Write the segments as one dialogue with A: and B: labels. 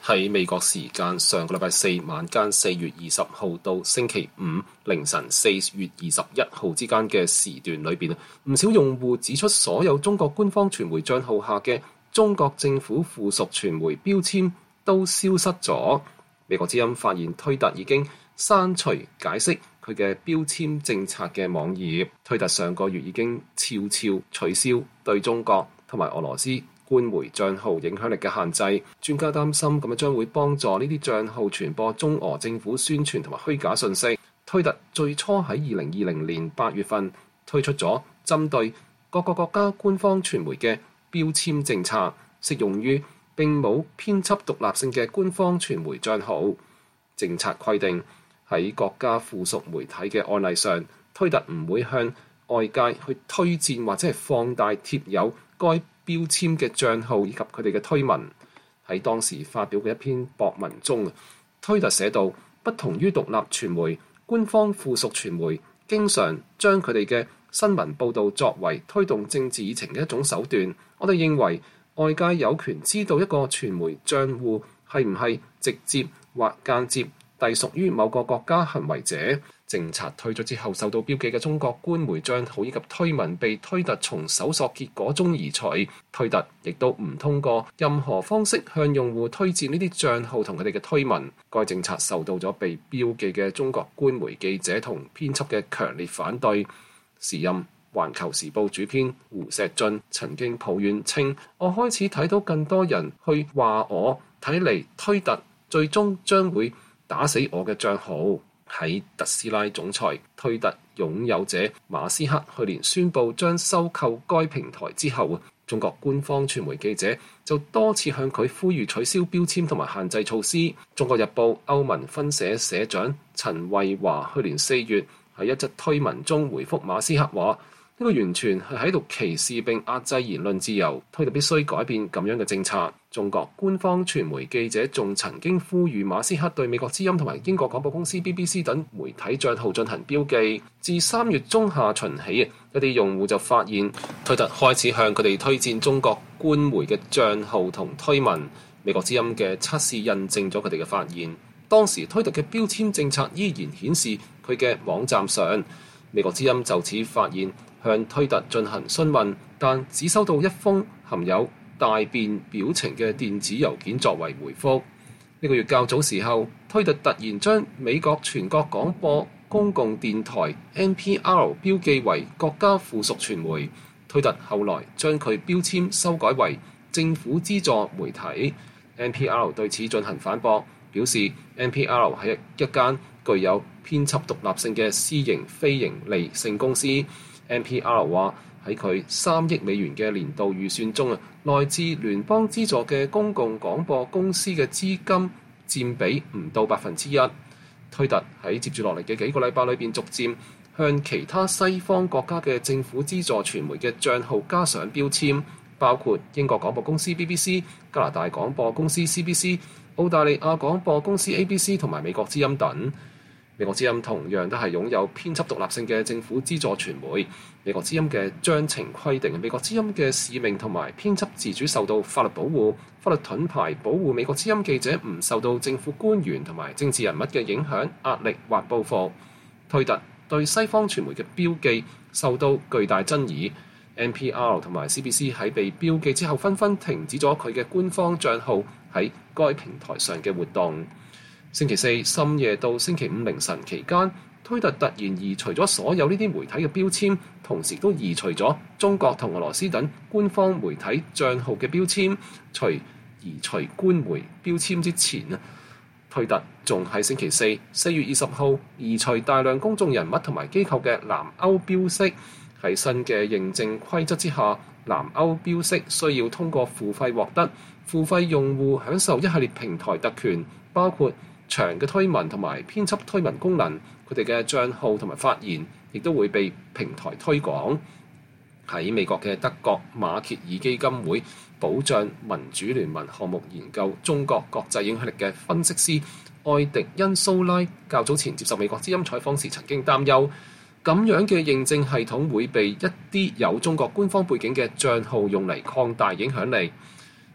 A: 喺美國時間上個禮拜四晚間4月20號到星期五凌晨4月21號之間嘅時段裏邊，唔少用戶指出所有中國官方傳媒帳號下嘅中國政府附屬傳媒標籤都消失咗。美國之音發現推特已經刪除解釋佢嘅標籤政策嘅網頁。推特上個月已經悄悄取消對中國同埋俄羅斯官媒帳號影響力嘅限制。專家擔心咁樣將會幫助呢啲帳號傳播中俄政府宣傳同埋虛假信息。推特最初喺2020年8月份推出咗針對各個國家官方傳媒嘅標籤政策，適用於並冇編輯獨立性嘅官方傳媒帳號。政策規定喺國家附屬媒體嘅案例上，推特唔會向外界去推薦或者係放大貼有該標籤嘅帳號以及佢哋嘅推文。喺當時發表嘅一篇博文中，推特寫道：不同於獨立傳媒，官方附屬傳媒經常將佢哋嘅新聞報導作為推動政治議程嘅一種手段。我哋認為外界有權知道一個傳媒帳戶係唔係直接或間接隸屬於某個國家行為者。政策推出之後，受到標記嘅中國官媒帳號以及推文被推特從搜索結果中移除。推特亦都唔通過任何方式向用戶推薦呢啲帳號同佢哋嘅推文。該政策受到咗被標記嘅中國官媒記者同編輯嘅強烈反對。時任環球時報主編胡錫進曾經抱怨稱：我開始睇到更多人去話我，睇嚟推特最終將會打死我嘅帳號。喺特斯拉總裁推特擁有者馬斯克去年宣布將收購該平台之後，中國官方傳媒記者就多次向佢呼籲取消標籤同埋限制措施。中國日報歐盟分社社長陳慧華去年4月喺一則推文中回覆馬斯克話：呢個完全係喺度歧視並壓制言論自由，推特必須改變咁樣嘅政策。中國官方傳媒記者仲曾經呼籲馬斯克對美國之音同埋英國廣播公司 BBC 等媒體帳號進行標記。自3月中下旬起，一啲用戶就發現推特開始向佢哋推薦中國官媒嘅帳號同推文。美國之音嘅測試印證咗佢哋嘅發現。當時推特嘅標籤政策依然顯示佢嘅網站上。美國之音就此發現向推特進行詢問，但只收到一封含有大便表情嘅電子郵件作為回覆。呢個月較早時候，推特突然將美國全國廣播公共電台 NPR 標記為國家附屬傳媒。推特後來將佢標籤修改為政府資助媒體。NPR 對此進行反駁，表示 NPR 係一間具有編輯獨立性嘅私營非營利性公司。NPR 話喺佢3億美元嘅年度預算中，來自聯邦資助嘅公共廣播公司嘅資金佔比唔到1%。推特喺接住落嚟嘅幾個禮拜裏邊，逐漸向其他西方國家嘅政府資助傳媒嘅帳號加上標籤，包括英國廣播公司 BBC、加拿大廣播公司 CBC、澳大利亞廣播公司 ABC 同埋美國之音等。美國之音同樣都係擁有編輯獨立性嘅政府資助傳媒。美國之音嘅章程規定，美國之音嘅使命同埋編輯自主受到法律保護。法律盾牌保護美國之音記者唔受到政府官員同埋政治人物嘅影響、壓力或報復。推特對西方傳媒嘅標記受到巨大爭議。NPR 同埋 CBC 喺被標記之後，紛紛停止咗佢嘅官方帳號喺該平台上嘅活動。星期四深夜到星期五凌晨期間，推特突然移除咗所有呢啲媒體嘅標籤，同時都移除咗中國同俄羅斯等官方媒體帳號嘅標籤。除移除官媒標籤之前，推特仲喺星期四4月20號移除大量公眾人物同埋機構嘅藍歐標識。喺新嘅認證規則之下，藍歐標識需要通過付費獲得，付費用戶享受一系列平台特權，包括長嘅推文同埋編輯推文功能。佢哋嘅帳號同埋發言亦都會被平台推廣。喺美國嘅德國馬歇爾基金會保障民主聯盟項目研究中國國際影響力嘅分析師愛迪恩蘇拉較早前接受美國之音採訪時曾經擔憂，咁樣嘅認證系統會被一啲有中國官方背景嘅帳號用嚟擴大影響力。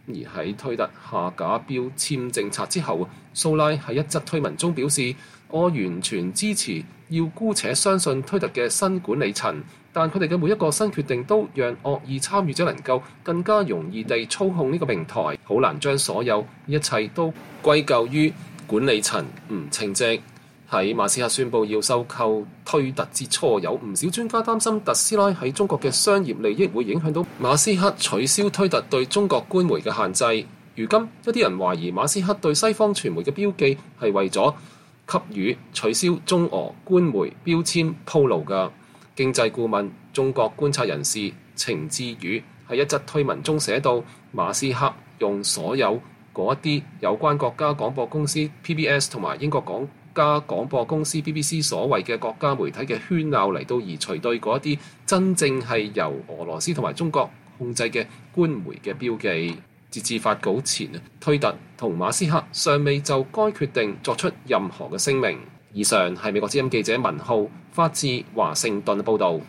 A: 而喺推特下架標籤政策之後，蘇拉喺一則推文中表示：我完全支持，要姑且相信推特嘅新管理層，但佢哋嘅每一個新決定都讓惡意參與者能夠更加容易地操控呢個平台，好難將所有一切都歸咎於管理層唔稱職。喺馬斯克宣布要收購推特之初，有唔少專家擔心特斯拉喺中國嘅商業利益會影響到馬斯克取消推特對中國官媒嘅限制。如今一啲人懷疑馬斯克對西方傳媒嘅標記係為咗給予取消中俄官媒標籤鋪路嘅。經濟顧問、中國觀察人士程志宇喺一則推文中寫道：馬斯克用所有嗰一啲有關國家廣播公司 PBS 同埋英國國家廣播公司 BBC 所謂嘅國家媒體嘅喧鬧嚟到移除對嗰一啲真正係由俄羅斯同埋中國控制嘅官媒嘅標記。截至發稿前，推特同馬斯克尚未就該決定作出任何嘅聲明。以上係美國之音記者文浩發自華盛頓報導。